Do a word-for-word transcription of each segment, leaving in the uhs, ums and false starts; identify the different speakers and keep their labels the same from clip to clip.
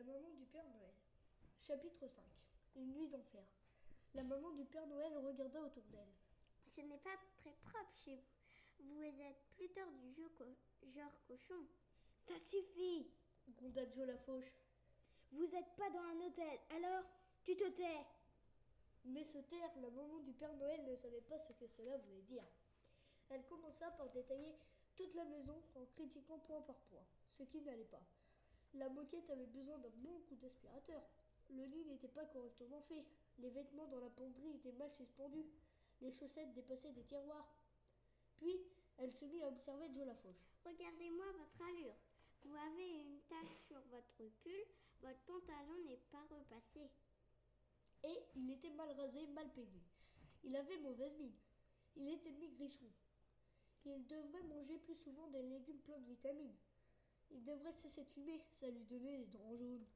Speaker 1: maman du Père Noël. Chapitre cinq. Une nuit d'enfer. La maman du Père Noël regarda autour d'elle.
Speaker 2: Ce n'est pas très propre chez vous. Vous êtes plutôt du jeu co- genre cochon.
Speaker 3: Ça suffit,
Speaker 1: Gronda Joe la fauche.
Speaker 3: Vous n'êtes pas dans un hôtel, alors tu te tais.
Speaker 1: Mais se taire, la maman du Père Noël ne savait pas ce que cela voulait dire. Elle commença par détailler toute la maison en critiquant point par point, ce qui n'allait pas. La moquette avait besoin d'un bon coup d'aspirateur. Le lit n'était pas correctement fait. Les vêtements dans la penderie étaient mal suspendus. Les chaussettes dépassaient des tiroirs. Puis, elle se mit à observer Joe la fauche.
Speaker 2: Regardez-moi votre allure. Vous avez une tache sur votre pull. Votre pantalon n'est pas repassé.
Speaker 1: Et il était mal rasé, mal peigné. Il avait mauvaise mine. Il était maigrichon. Il devrait manger plus souvent des légumes pleins de vitamines. Il devrait cesser de fumer, ça lui donnait des dents jaunes.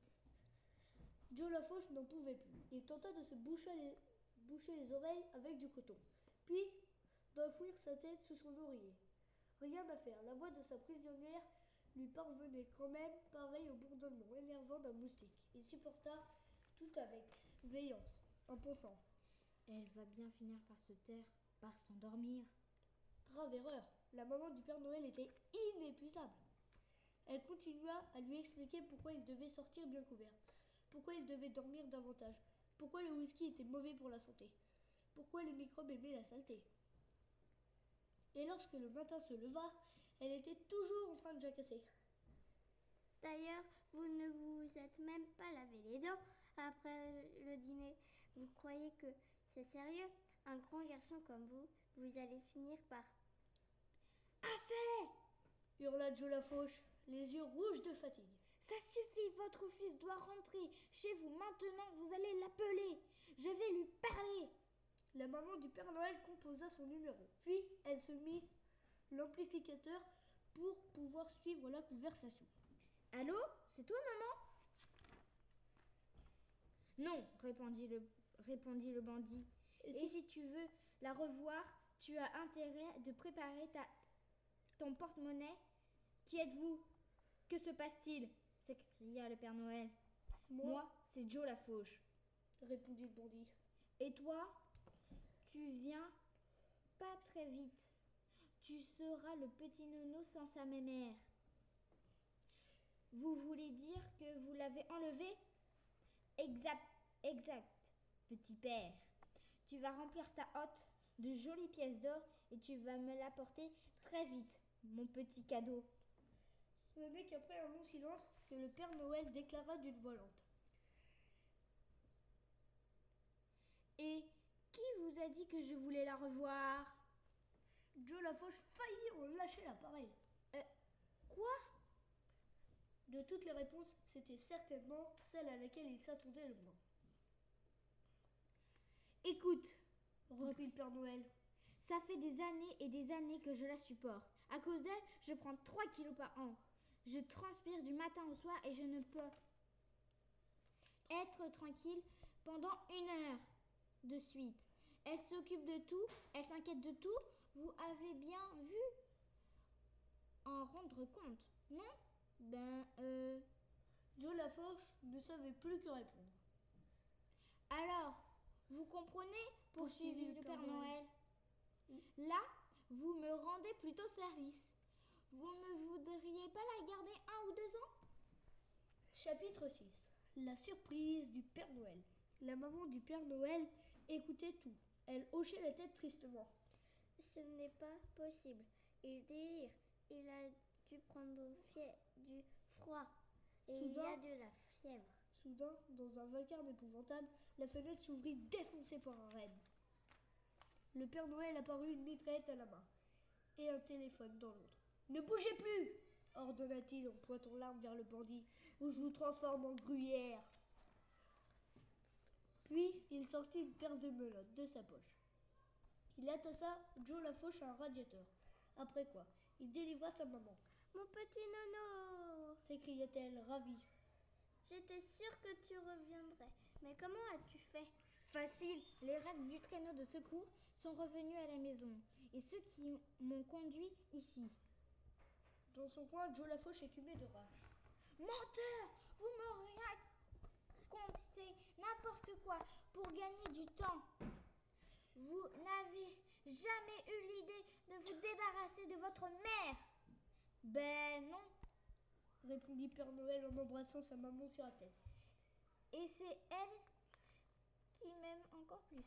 Speaker 1: Joe la fauche n'en pouvait plus. Il tenta de se boucher les, boucher les oreilles avec du coton, puis d'enfouir sa tête sous son oreiller. Rien à faire, la voix de sa prisonnière lui parvenait quand même, pareil au bourdonnement énervant d'un moustique. Il supporta tout avec veillance, en pensant.
Speaker 3: Elle va bien finir par se taire, par s'endormir.
Speaker 1: Grave erreur, la maman du Père Noël était inépuisable. Elle continua à lui expliquer pourquoi il devait sortir bien couvert, pourquoi il devait dormir davantage, pourquoi le whisky était mauvais pour la santé, pourquoi les microbes aimaient la saleté. Et lorsque le matin se leva, elle était toujours en train de jacasser.
Speaker 2: D'ailleurs, vous ne vous êtes même pas lavé les dents après le dîner. Vous croyez que c'est sérieux? Un grand garçon comme vous, vous allez finir par...
Speaker 3: Assez!
Speaker 1: Hurla Joe la fauche, les yeux rouges de fatigue.
Speaker 3: Ça suffit, votre fils doit rentrer chez vous maintenant, vous allez l'appeler. Je vais lui parler.
Speaker 1: La maman du Père Noël composa son numéro. Puis, elle se mit l'amplificateur pour pouvoir suivre la conversation.
Speaker 3: Allô? C'est toi, maman? Non, répondit le, répondit le bandit. Et si... Et si tu veux la revoir, tu as intérêt de préparer ta, ton porte-monnaie. Qui êtes-vous? Que se passe-t-il? S'écria le Père Noël. Moi, Moi c'est Joe la fauche,
Speaker 1: répondit le bandit.
Speaker 3: Et toi? Tu viens pas très vite. Tu seras le petit nono sans sa mémère. Vous voulez dire que vous l'avez enlevé? Exact, exact, petit père. Tu vas remplir ta hotte de jolies pièces d'or et tu vas me l'apporter très vite, mon petit cadeau.
Speaker 1: Ce n'est qu'après un long silence que le Père Noël déclara d'une voix lente.
Speaker 3: Et qui vous a dit que je voulais la revoir?
Speaker 1: Joe la fauche faillit en lâcher l'appareil.
Speaker 3: Euh, quoi?
Speaker 1: De toutes les réponses, c'était certainement celle à laquelle il s'attendait le moins.
Speaker 3: Écoute,
Speaker 1: reprit le Père Noël.
Speaker 3: Ça fait des années et des années que je la supporte. À cause d'elle, je prends trois kilos par an. Je transpire du matin au soir et je ne peux être tranquille pendant une heure de suite. Elle s'occupe de tout, elle s'inquiète de tout. Vous avez bien vu en rendre compte, non? Ben, euh...
Speaker 1: Joe la fauche ne savait plus que répondre.
Speaker 3: Alors, vous comprenez? Poursuivit le Père Noël. Là, vous me rendez plutôt service. Vous ne voudriez pas la garder un ou deux ans?
Speaker 1: Chapitre six. La surprise du Père Noël. La maman du Père Noël écoutait tout. Elle hochait la tête tristement.
Speaker 2: Ce n'est pas possible. Il délire. Il a dû prendre fie- du froid. Et
Speaker 1: Soudain,
Speaker 2: il y a de la fièvre.
Speaker 1: Soudain, dans un vacarme épouvantable, la fenêtre s'ouvrit défoncée par un renne. Le Père Noël apparut une mitraillette à la main et un téléphone dans l'autre. « Ne bougez plus !» ordonna-t-il en pointant l'arme vers le bandit, « ou je vous transforme en gruyère !» Puis il sortit une paire de menottes de sa poche. Il attassa Joe la fauche à un radiateur. Après quoi, il délivra sa maman.
Speaker 2: « Mon petit nono !»
Speaker 1: s'écria-t-elle, ravie.
Speaker 2: « J'étais sûre que tu reviendrais. Mais comment as-tu fait ?»
Speaker 3: Facile, les règles du traîneau de secours sont revenus à la maison, et ceux qui m'ont conduit ici.
Speaker 1: Dans son coin, Joe la fauche écumait de rage.
Speaker 3: Menteur! Vous me racontez n'importe quoi pour gagner du temps. Vous n'avez jamais eu l'idée de vous débarrasser de votre mère. Ben non,
Speaker 1: répondit Père Noël en embrassant sa maman sur la tête.
Speaker 3: Et c'est elle qui m'aime encore plus.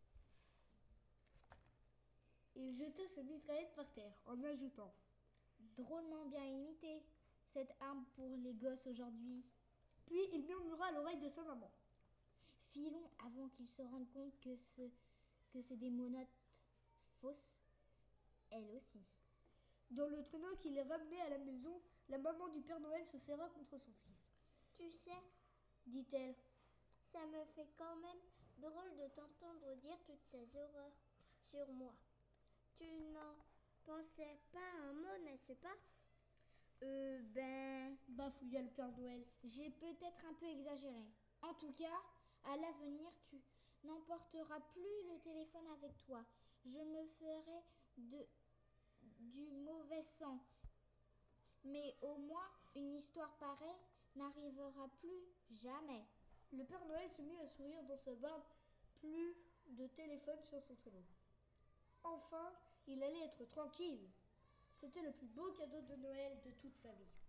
Speaker 1: Il jeta sa mitraillette par terre en ajoutant:
Speaker 3: Drôlement bien imité, cette arme pour les gosses aujourd'hui.
Speaker 1: Puis il murmura à l'oreille de sa maman:
Speaker 3: Filons avant qu'ils se rendent compte que, ce, que c'est des menottes fausses, elle aussi.
Speaker 1: Dans le traîneau qui les ramenait à la maison, la maman du Père Noël se serra contre son fils.
Speaker 2: Tu sais,
Speaker 1: dit-elle,
Speaker 2: ça me fait quand même drôle de t'entendre dire toutes ces horreurs sur moi. Tu n'en pensais pas un mot, n'est-ce pas?
Speaker 3: Euh, ben...
Speaker 1: bafouilla le Père Noël.
Speaker 3: J'ai peut-être un peu exagéré. En tout cas, à l'avenir, tu n'emporteras plus le téléphone avec toi. Je me ferai de, du mauvais sang. Mais au moins, une histoire pareille n'arrivera plus jamais.
Speaker 1: Le Père Noël se mit à sourire dans sa barbe. Plus de téléphone sur son traîneau. Enfin, il allait être tranquille. C'était le plus beau cadeau de Noël de toute sa vie.